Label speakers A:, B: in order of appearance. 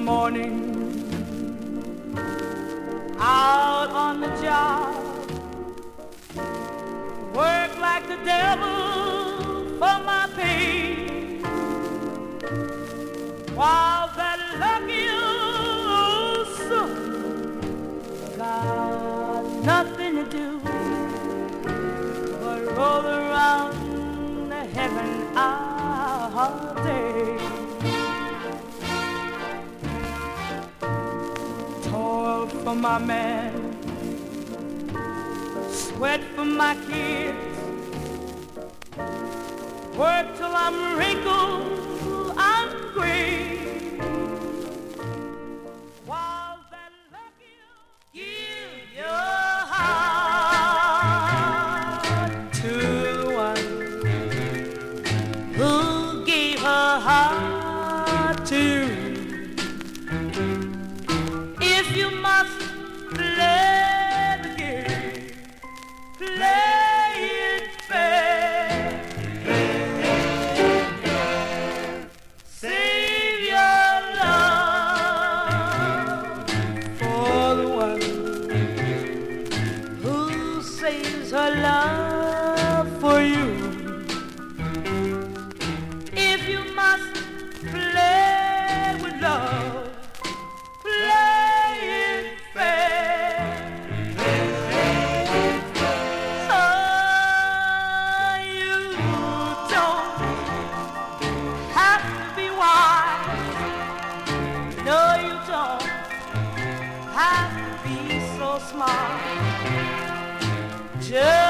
A: morning, out on the job, work like the devil for my pay, while that lucky old son got nothing to do but roll around the heaven all day. Toil for my man, sweat for my kids, work till I'm wrinkled, I'm gray, while that lucky give your heart to the one who gave her heart to you. If you must play the game, play it fair. Save your love for the one who saves her love for you. If you must play with love, play it fair. Oh, you don't have to be wise. No, you don't have to be so smart. Just